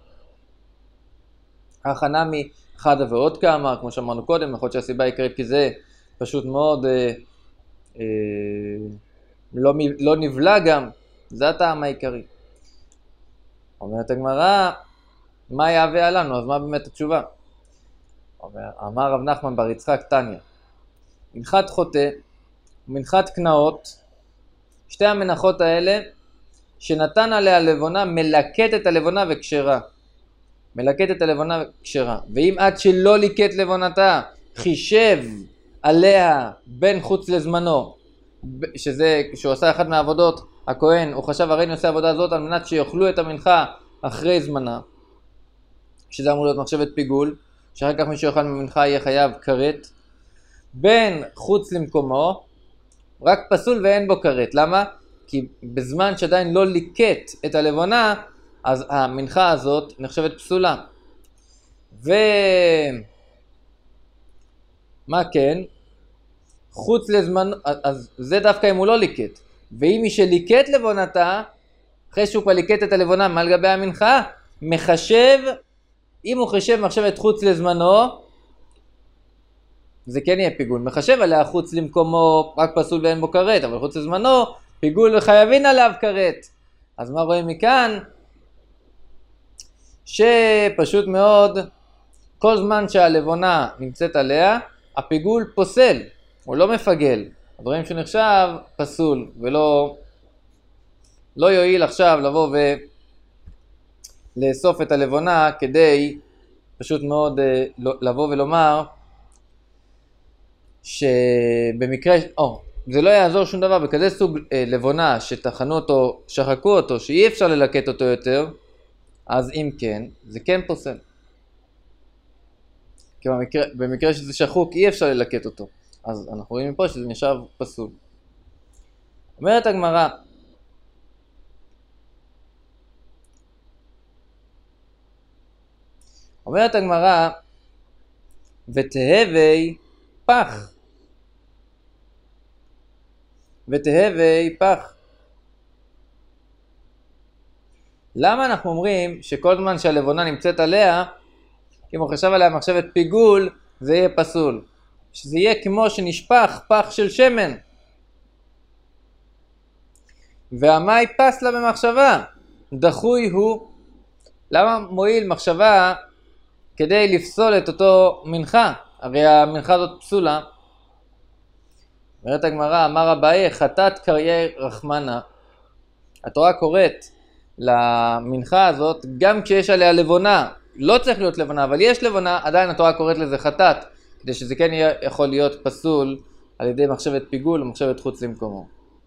החנמי חדה ועוד כמה, כמו שאמרנו קודם, יכול להיות שהסיבה העיקרית כי זה פשוט מאוד אה, אה, לא, לא נבלע גם, זה הטעם העיקרי. אומרת הגמרא, מה יהווה לנו? אז מה באמת התשובה? אמר רב נחמן בר יצחק תניא, מנחת חוטא ומנחת קנאות, שתי המנחות האלה שנתן עליה לבונה מלקט את הלבונה וכשרה. מלקט את הלבונה וכשרה. ואם עד שלא ליקט לבונתה חישב עליה בין חוץ לזמנו, שזה כשהוא עשה אחד מהעבודות, הכהן, הוא חשב הרי אני עושה עבודה הזאת על מנת שיאכלו את המנחה אחרי זמנה, שזה אמור להיות מחשבת פיגול, שאחר כך מי שיאכל ממנחה יהיה חייב כרת, בין חוץ למקומו, רק פסול ואין בו כרת. למה? כי בזמן שעדיין לא ליקט את הלבונה, אז המנחה הזאת נחשבת פסולה. ומה כן? חוץ לזמן, אז זה דווקא אם הוא לא ליקט. ואם מי שליקט לבונתה, אחרי שהוא כבר ליקט את הלבונה מעל גבי המנחה, מחשב, אם הוא חשב מחשבת חוץ לזמנו, זה כן יהיה פיגול. מחשב עליה חוץ למקומו, רק פסול ואין בו כרת, אבל חוץ לזמנו, פיגול וחייבין עליו כרת. אז מה רואים מכאן? שפשוט מאוד, כל זמן שהלבונה נמצאת עליה, הפיגול פוסל, הוא לא מפגל. אז רואים שהוא נחשב פסול, ולא לא יועיל עכשיו לבוא ולאסוף את הלבונה, כדי פשוט מאוד לבוא ולומר, שבמקרה, או, זה לא יעזור שום דבר, בכזה סוג לבונה שטחנו אותו, שחקו אותו, שאי אפשר ללקט אותו יותר, אז אם כן, זה כן פוסל. כי במקרה, במקרה שזה שחוק אי אפשר ללקט אותו. אז אנחנו רואים מפה שזה נשאר פסול. אומרת הגמרא, אומרת הגמרא, ותהווי פח. ותהווי פח. למה אנחנו אומרים שכל זמן שהלבונה נמצאת עליה, אם הוא חשב עליה מחשבת פיגול, זה יהיה פסול. שזה יהיה כמו שנשפך פח של שמן. והמאי פס לה במחשבה. דחוי הוא. למה מועיל מחשבה כדי לפסול את אותו מנחה? הרי המנחה הזאת פסולה. אומרת הגמרא, אמר אביי, חטאת קריי רחמנה. התורה קוראת למנחה הזאת, גם כשיש עליה לבונה, לא צריך להיות לבונה, אבל יש לבונה, עדיין התורה קוראת לזה חטאת, כדי שזה כן יכול להיות פסול על ידי מחשבת פיגול או מחשבת חוץ למקומו.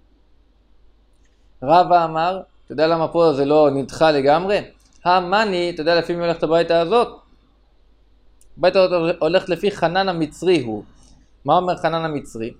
רבא אמר, אתה יודע למה פה זה לא נדחה לגמרי? המאני, אתה יודע לפי מי הולכת הביתה הזאת? הביתה הזאת הולכת לפי חנן המצרי הוא. מה אומר חנן המצרי?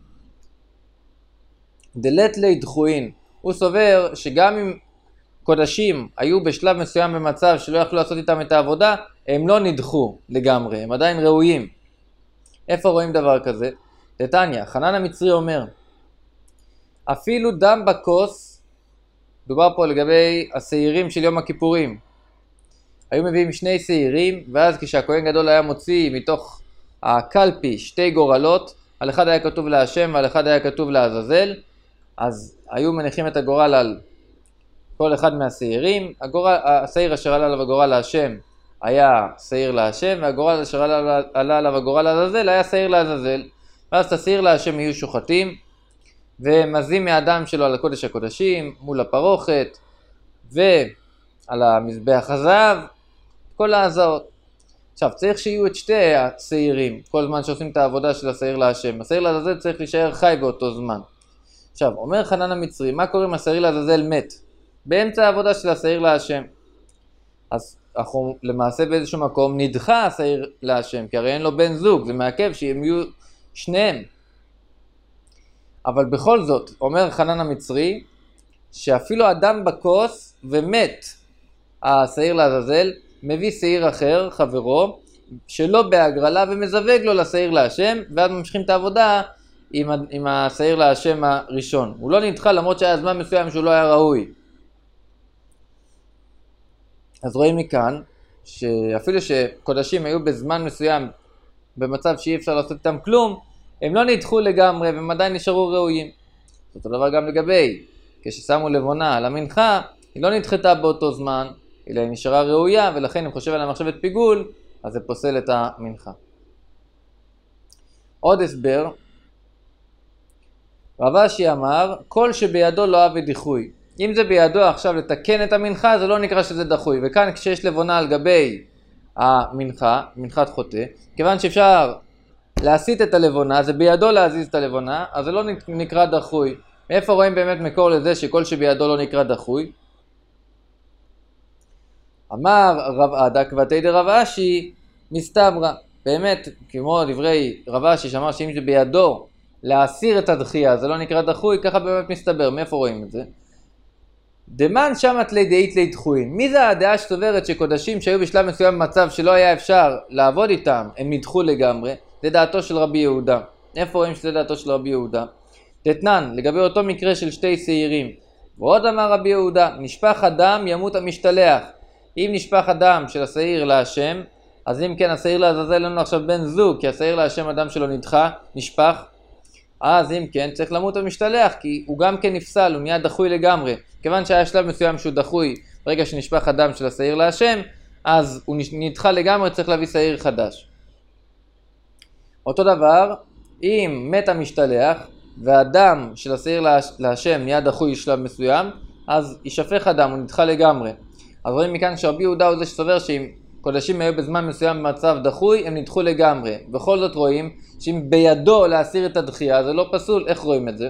דלת לי דחוין. הוא סובר שגם אם קודשים היו בשלב מסוים במצב שלא יכלו לעשות איתם את העבודה, הם לא נדחו לגמרי, הם עדיין ראויים. איפה רואים דבר כזה? תתניה, חנן המצרי אומר, אפילו דם בכוס, דובר פה לגבי השעירים של יום הכיפורים. היו מביאים שני שעירים, ואז כשהכהן גדול היה מוציא מתוך הקלפי שתי גורלות, על אחד היה כתוב להשם ועל אחד היה כתוב לעזאזל, אז היו מניחים את הגורל על כל אחד מהשעירים. הגורל, השעיר אשר עלה עליו הגורל להשם היה שעיר להשם, והגורל אשר עלה, עלה עליו הגורל לעזאזל היה שעיר לעזאזל. ואז את השעיר להשם יהיו שוחטים, ומזים מהדם שלו על הקודש הקודשים, מול הפרוכת, ועל המזבח הזהב, כל ההזעות. עכשיו, צריך שיהיו את שתי השעירים, כל זמן שעושים את העבודה של השעיר להשם. השעיר לעזאזל צריך להישאר חי באותו זמן. עכשיו, אומר חנן המצרי, מה קורה אם השעיר לעזאזל מת? באמצע העבודה של השעיר להשם. אז אנחנו למעשה באיזשהו מקום נדחה השעיר להשם, כי הרי אין לו בן זוג, זה מעכב שהם יהיו שניהם. אבל בכל זאת, אומר חנן המצרי, שאפילו אדם בכוס ומת השעיר לעזאזל, מביא שעיר אחר, חברו, שלא בהגרלה ומזווג לו לשעיר להשם, ואז ממשיכים את העבודה עם, עם השעיר להשם הראשון. הוא לא נדחה למרות שהיה זמן מסוים שהוא לא היה ראוי. אז רואים מכאן, שאפילו שקודשים היו בזמן מסוים במצב שאי אפשר לעשות איתם כלום, הם לא נדחו לגמרי והם עדיין נשארו ראויים. זאת הדבר גם לגבי, כששמו לבונה על המנחה, היא לא נדחתה באותו זמן, אלא היא נשארה ראויה, ולכן אם חושב על המחשבת פיגול, אז זה פוסל את המנחה. עוד הסבר, רב אשי אמר, כל שבידו לא אהב דיחוי. אם זה בידו עכשיו לתקן את המנחה, זה לא נקרא שזה דחוי. וכאן כשיש לבונה על גבי המנחה, מנחת חוטא, כיוון שאפשר להסיט את הלבונה, זה בידו להזיז את הלבונה, אז זה לא נקרא דחוי. מאיפה רואים באמת מקור לזה שכל שבידו לא נקרא דחוי? אמר רב עדה כבתי דרב אשי מסתברא. באמת, כמו דברי רב אשי שאמר שאם זה בידו להסיר את הדחייה, זה לא נקרא דחוי, ככה באמת מסתבר. מאיפה רואים את זה? דמן שמת לי דאית לי דחוין. מי זה הדעה שסוברת שקודשים שהיו בשלב מסוים במצב שלא היה אפשר לעבוד איתם, הם נדחו לגמרי? זה דעתו של רבי יהודה. איפה רואים שזה דעתו של רבי יהודה? תתנן, לגבי אותו מקרה של שתי שעירים. ועוד אמר רבי יהודה, נשפך הדם ימות המשתלח. אם נשפך הדם של השעיר להשם, אז אם כן השעיר לעזאזל לנו עכשיו בן זוג, כי השעיר להשם הדם שלו נדחה, נשפך, אז אם כן צריך למות המשתלח, כי הוא גם כן נפסל, הוא נהיה דחוי לגמרי. כיוון שהיה שלב מסוים שהוא דחוי, ברגע שנשפך הדם של השעיר להשם, אז הוא נדחה לגמרי, צריך להביא שעיר חדש. אותו דבר, אם מת המשתלח, והדם של השעיר להשם נהיה דחוי שלב מסוים, אז יישפך הדם, הוא נדחה לגמרי. אז רואים מכאן שרבי יהודה הוא זה שסובר שאם קודשים היו בזמן מסוים במצב דחוי, הם נדחו לגמרי. בכל זאת רואים שאם בידו להסיר את הדחייה, זה לא פסול. איך רואים את זה?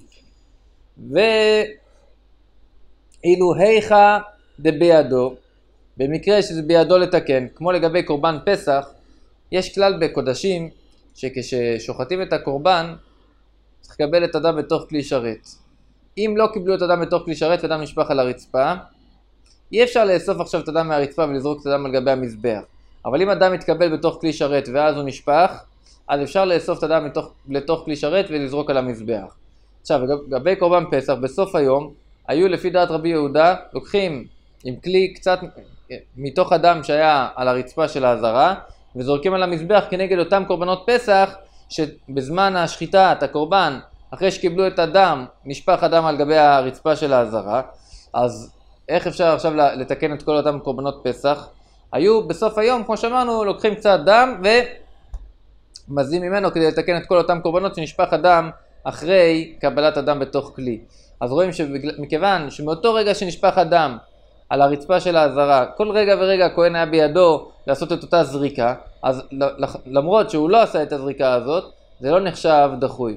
ואילו היכה דבידו, במקרה שזה בידו לתקן, כמו לגבי קורבן פסח, יש כלל בקודשים שכששוחטים את הקורבן, צריך לקבל את הדם בתוך כלי שרת. אם לא קיבלו את הדם בתוך כלי שרת ודם נשפך על הרצפה, אי אפשר לאסוף עכשיו את הדם מהרצפה ולזרוק את הדם על גבי המזבח. אבל אם הדם מתקבל בתוך כלי שרת ואז הוא נשפך, אז אפשר לאסוף את הדם לתוך, לתוך כלי שרת ולזרוק על המזבח. עכשיו, לגבי קורבן פסח, בסוף היום, היו לפי דעת רבי יהודה, לוקחים עם כלי קצת מתוך הדם שהיה על הרצפה של העזרה, וזורקים על המזבח כנגד אותם קורבנות פסח, שבזמן השחיטה, את הקורבן, אחרי שקיבלו את הדם, נשפך הדם על גבי הרצפה של העזרה. אז איך אפשר עכשיו לתקן את כל אותם קורבנות פסח? היו בסוף היום, כמו שאמרנו, לוקחים קצת דם ומזים ממנו כדי לתקן את כל אותם קורבנות שנשפך הדם אחרי קבלת הדם בתוך כלי. אז רואים שמכיוון שמאותו רגע שנשפך הדם על הרצפה של העזרה, כל רגע ורגע הכהן היה בידו לעשות את אותה זריקה, אז למרות שהוא לא עשה את הזריקה הזאת, זה לא נחשב דחוי.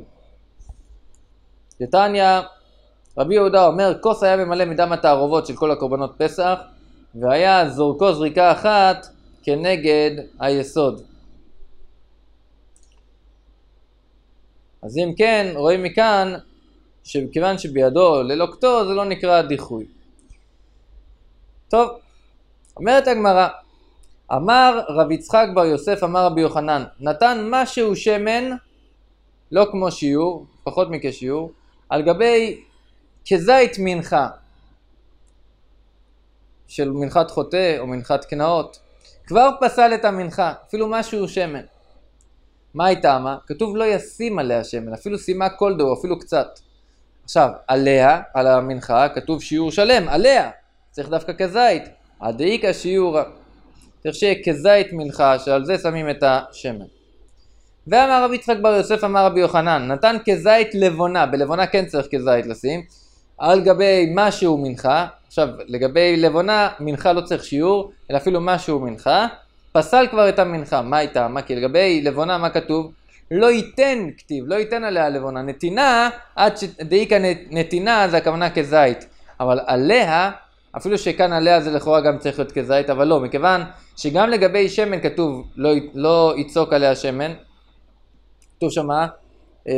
דתניא, רבי יהודה אומר, כוס היה ממלא מדם התערובות של כל הקורבנות פסח, והיה זורקו זריקה אחת כנגד היסוד. אז אם כן, רואים מכאן שכיוון שבידו ללוקטו, זה לא נקרא דיחוי. טוב, אומרת הגמרא, אמר רב יצחק בר יוסף, אמר רבי יוחנן, נתן משהו שמן, לא כמו שיעור, פחות מכשיעור, על גבי כזית מנחה, של מנחת חוטא או מנחת קנאות, כבר פסל את המנחה, אפילו משהו שמן. מה הייתה מה? כתוב לא ישים עליה שמן, אפילו שימה כל דו, אפילו קצת. עכשיו, עליה, על המנחה, כתוב שיעור שלם, עליה, צריך דווקא כזית, הדאיקה שיעורה. צריך שיהיה כזית מנחה, שעל זה שמים את השמן. ואמר רבי יצחק בר יוסף, אמר רבי יוחנן, נתן כזית לבונה, בלבונה כן צריך כזית לשים, על גבי משהו מנחה. עכשיו, לגבי לבונה, מנחה לא צריך שיעור, אלא אפילו משהו מנחה, פסל כבר את המנחה. מה הייתה? מה? כי לגבי לבונה, מה כתוב? לא ייתן כתיב, לא ייתן עליה לבונה. נתינה, עד שדאיקה נתינה, זה הכוונה כזית. אבל עליה, אפילו שכאן עליה זה לכאורה גם צריך להיות כזית, אבל לא, מכיוון שגם לגבי שמן כתוב לא, לא יצוק עליה שמן, כתוב שמה, אה,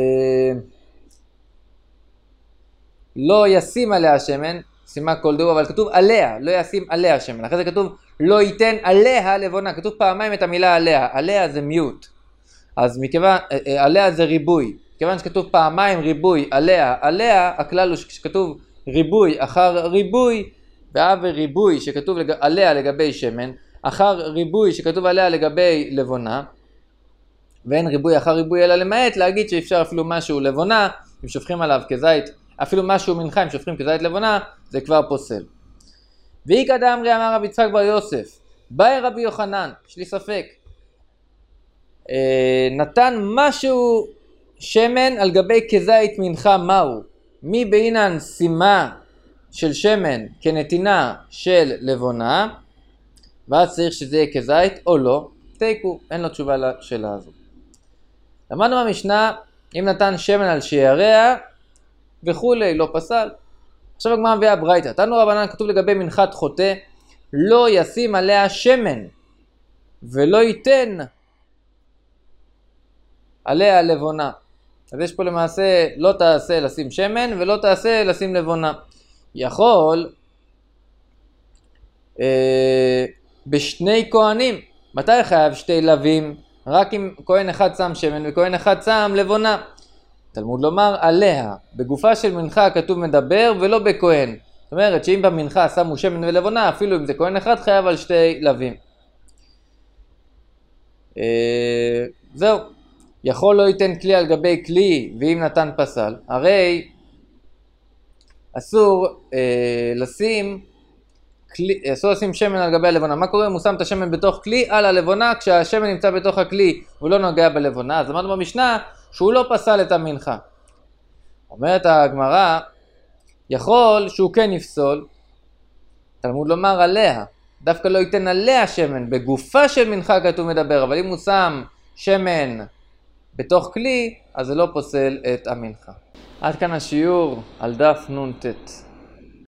לא ישים עליה שמן, שימה כל דו, אבל כתוב עליה, לא ישים עליה שמן. אחרי זה כתוב לא ייתן עליה לבונה, כתוב פעמיים את המילה עליה, עליה זה מיעוט. אז מכיוון, עליה זה ריבוי, מכיוון שכתוב פעמיים ריבוי, עליה, עליה, הכלל הוא שכתוב ריבוי אחר ריבוי, ואהב ריבוי שכתוב לג... עליה לגבי שמן, אחר ריבוי שכתוב עליה לגבי לבונה, ואין ריבוי אחר ריבוי אלא למעט, להגיד שאפשר אפילו משהו לבונה, אם שופכים עליו כזית, אפילו משהו מנחה, אם שופכים כזית לבונה, זה כבר פוסל. ואיקא דאמרי אמר רבי יצחק בר יוסף, באי רבי יוחנן, יש לי ספק, אה, נתן משהו שמן על גבי כזית מנחה, מהו? מי בעינן שימה של שמן כנתינה של לבונה, ואז צריך שזה יהיה כזית או לא, תיקו, אין לו תשובה לשאלה הזו. למדנו במשנה, אם נתן שמן על שיעריה וכולי, לא פסל. עכשיו הגמרא מביאה ברייתא, תנו רבנן, כתוב לגבי מנחת חוטא, לא ישים עליה שמן ולא ייתן עליה לבונה. אז יש פה למעשה לא תעשה לשים שמן ולא תעשה לשים לבונה. יכול אה, בשני כהנים. מתי חייב שתי לווים? רק אם כהן אחד שם שמן וכהן אחד שם לבונה. תלמוד לומר עליה, בגופה של מנחה כתוב מדבר ולא בכהן. זאת אומרת שאם במנחה שמו שמן ולבונה, אפילו אם זה כהן אחד חייב על שתי לבים. אה, זהו. יכול לא ייתן כלי על גבי כלי, ואם נתן פסל. הרי אסור אה, לשים כלי, אסור לשים שמן על גבי הלבונה. מה קורה אם הוא שם את השמן בתוך כלי על הלבונה, כשהשמן נמצא בתוך הכלי והוא לא נוגע בלבונה? אז למדנו במשנה שהוא לא פסל את המנחה. אומרת הגמרא, יכול שהוא כן יפסול, תלמוד לומר עליה, דווקא לא ייתן עליה שמן, בגופה של מנחה כתוב מדבר, אבל אם הוא שם שמן בתוך כלי, אז זה לא פוסל את המנחה. עד כאן השיעור על דף נון ט'.